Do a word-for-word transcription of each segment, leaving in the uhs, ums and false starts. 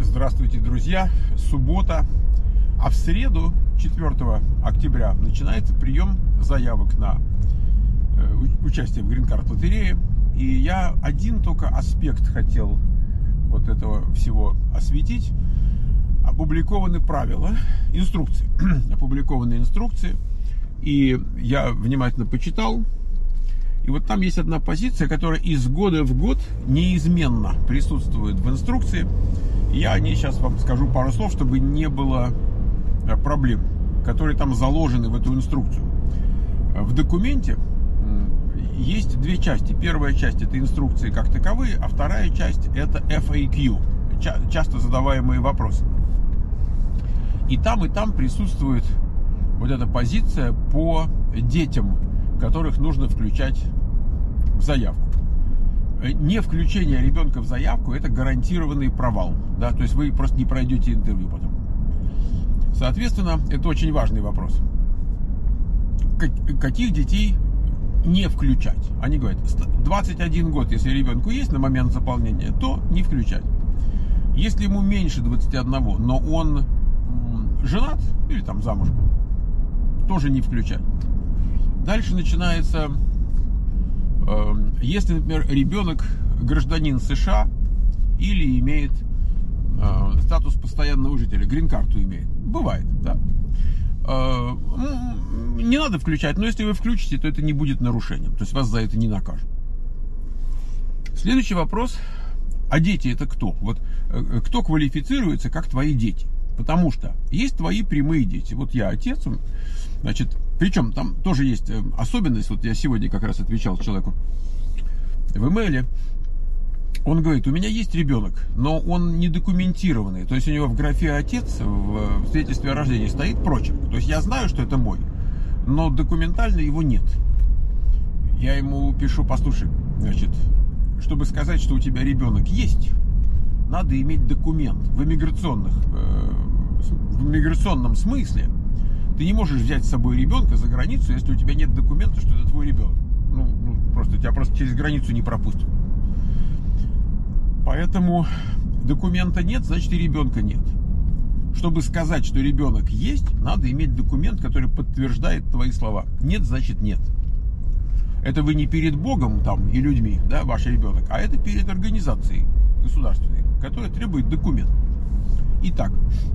Здравствуйте, друзья! Суббота, а в среду, четвёртого октября, начинается прием заявок на э, участие в Green Card лотерее. И я один только аспект хотел вот этого всего осветить. Опубликованы правила, инструкции, опубликованы инструкции, и я внимательно почитал. И вот там есть одна позиция, которая из года в год неизменно присутствует в инструкции. Я о ней сейчас вам скажу пару слов, чтобы не было проблем, которые там заложены в эту инструкцию. В документе есть две части. Первая часть — это инструкции как таковые, а вторая часть — это эф эй кью, часто задаваемые вопросы. И там, и там присутствует вот эта позиция по детям, которых нужно включать в заявку. Не включение ребенка в заявку — это гарантированный провал, да, то есть вы просто не пройдете интервью потом. Соответственно, это очень важный вопрос. Каких детей не включать? Они говорят, двадцать один год, если ребенку есть на момент заполнения, то не включать. Если ему меньше двадцати одного, но он женат или там замужем, тоже не включать. Дальше начинается, э, если, например, ребенок гражданин США или имеет э, статус постоянного жителя, грин-карту имеет. Бывает, да. Э, не надо включать, но если вы включите, то это не будет нарушением. То есть вас за это не накажут. Следующий вопрос. А дети — это кто? Вот э, кто квалифицируется как твои дети? Потому что есть твои прямые дети. Вот я отец, значит, причем там тоже есть особенность. Вот я сегодня как раз отвечал человеку в имейле. Он говорит, у меня есть ребенок, но он не документированный. То есть у него в графе отец в свидетельстве о рождении стоит прочерк. То есть я знаю, что это мой, но документально его нет. Я ему пишу, послушай, значит, чтобы сказать, что у тебя ребенок есть, надо иметь документ в иммиграционных, э, в иммиграционном смысле. Ты не можешь взять с собой ребенка за границу, если у тебя нет документа, что это твой ребенок. Ну, ну просто тебя просто через границу не пропустят. Поэтому документа нет, значит и ребенка нет. Чтобы сказать, что ребенок есть, надо иметь документ, который подтверждает твои слова. Нет, значит нет. Это вы не перед Богом там и людьми, да, ваш ребенок, а это перед организацией государственной, которая требует документ. Итак,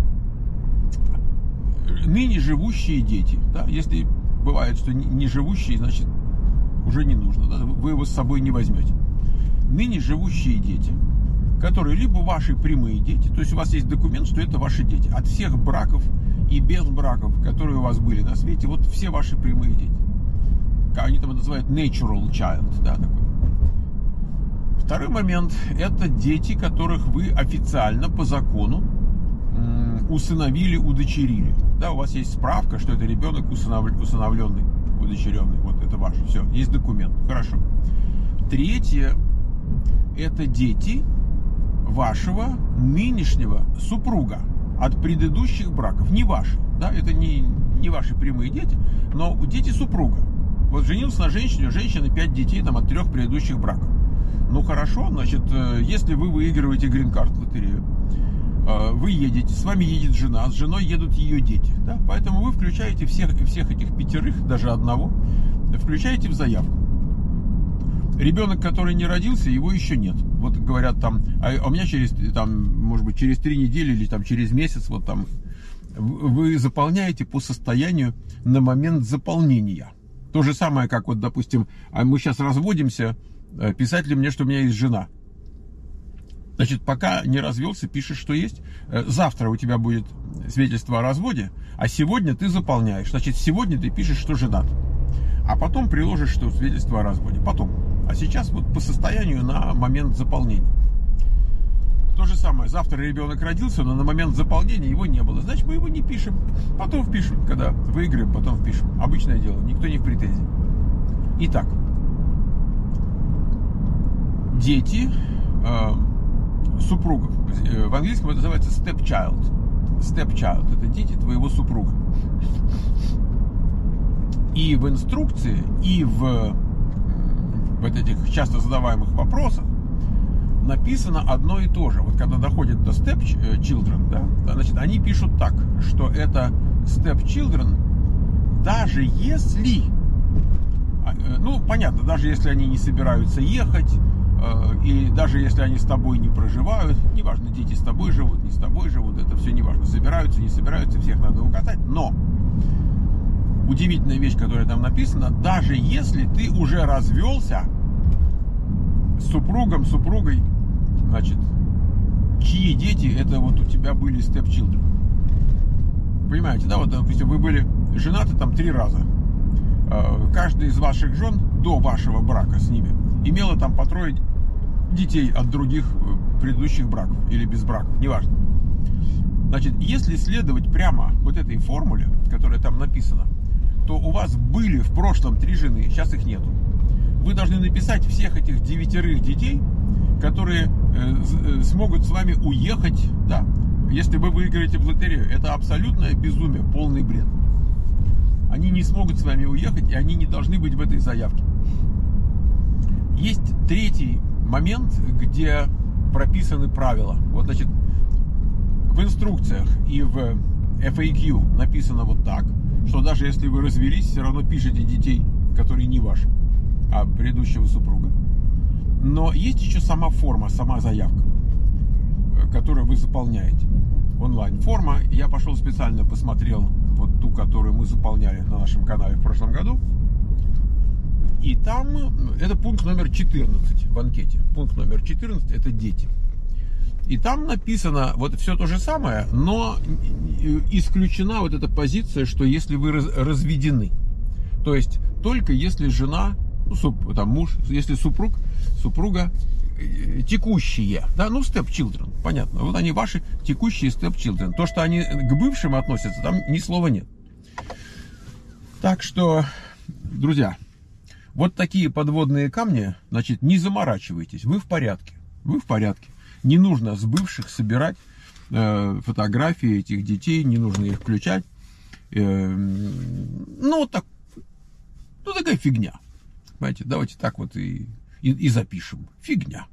ныне живущие дети, да, если бывает, что не живущие, значит уже не нужно, да, вы его с собой не возьмете. Ныне живущие дети, которые либо ваши прямые дети, то есть у вас есть документ, что это ваши дети, от всех браков и без браков, которые у вас были на свете, вот все ваши прямые дети. Они там называют natural child, да, такой. Второй момент — это дети, которых вы официально по закону усыновили, удочерили. Да, у вас есть справка, что это ребенок усыновленный, удочеренный. Вот это ваш. Все, есть документ. Хорошо. Третье — это дети вашего нынешнего супруга от предыдущих браков. Не ваши. Да, это не, не ваши прямые дети, но дети супруга. Вот женился на женщине, у женщины пять детей там, от трех предыдущих браков. Ну хорошо, значит, если вы выигрываете Green Card лотерею, вы едете, с вами едет жена, с женой едут ее дети, да? Поэтому вы включаете всех, всех этих пятерых, даже одного, включаете в заявку. Ребенок, который не родился, его еще нет. Вот говорят там, а у меня через, там, может быть, через три недели или там через месяц, вот там, вы заполняете по состоянию на момент заполнения. То же самое, как вот, допустим, а мы сейчас разводимся, писать ли мне, что у меня есть жена? Значит, пока не развелся, пишешь, что есть. Завтра у тебя будет свидетельство о разводе, а сегодня ты заполняешь. Значит, сегодня ты пишешь, что женат. А потом приложишь, что свидетельство о разводе. Потом. А сейчас вот по состоянию на момент заполнения. То же самое. Завтра ребенок родился, но на момент заполнения его не было. Значит, мы его не пишем. Потом впишем. Когда выиграем, потом впишем. Обычное дело. Никто не в претензии. Итак. Дети э, супругов. В английском это называется stepchild. Stepchild. Это дети твоего супруга. И в инструкции, и в, в этих часто задаваемых вопросах написано одно и то же. Вот когда доходит до, stepchildren, да, значит, они пишут так, что это stepchildren, даже если, ну, понятно, даже если они не собираются ехать, и даже если они с тобой не проживают, неважно, дети с тобой живут, не с тобой живут, это все неважно, собираются, не собираются, всех надо указать, но удивительная вещь, которая там написана, даже если ты уже развелся с супругом, супругой, значит, чьи дети это вот у тебя были stepchildren. Понимаете, да, вот, допустим, вы были женаты там три раза. Каждая из ваших жен до вашего брака с ними имела там по трое детей от других предыдущих браков или без браков, неважно. Значит, если следовать прямо вот этой формуле, которая там написана, то у вас были в прошлом три жены, сейчас их нету. Вы должны написать всех этих девятерых детей, которые э, смогут с вами уехать, да, если вы выиграете в лотерею. Это абсолютное безумие, полный бред. Они не смогут с вами уехать, и они не должны быть в этой заявке. Есть третий момент, где прописаны правила. Вот, значит, в инструкциях и в эф эй кью написано вот так, что даже если вы развелись, все равно пишете детей, которые не ваши, а предыдущего супруга. Но есть еще сама форма, сама заявка, которую вы заполняете. Онлайн-форма. Я пошел специально посмотрел вот ту, которую мы заполняли на нашем канале в прошлом году. И там это пункт номер четырнадцать в анкете. Пункт номер четырнадцать это дети. И там написано вот все то же самое, но исключена вот эта позиция, что если вы разведены. То есть только если жена, ну, суп, там муж, если супруг, супруга текущие, да, ну, stepchildren, понятно, вот они ваши текущие stepchildren. То, что они к бывшим относятся, там ни слова нет. Так что, друзья, вот такие подводные камни, значит, не заморачивайтесь, вы в порядке, вы в порядке. Не нужно с бывших собирать э, фотографии этих детей, не нужно их включать. Э, ну, вот так, ну, такая фигня. Понимаете, давайте так вот и, и, и запишем. Фигня.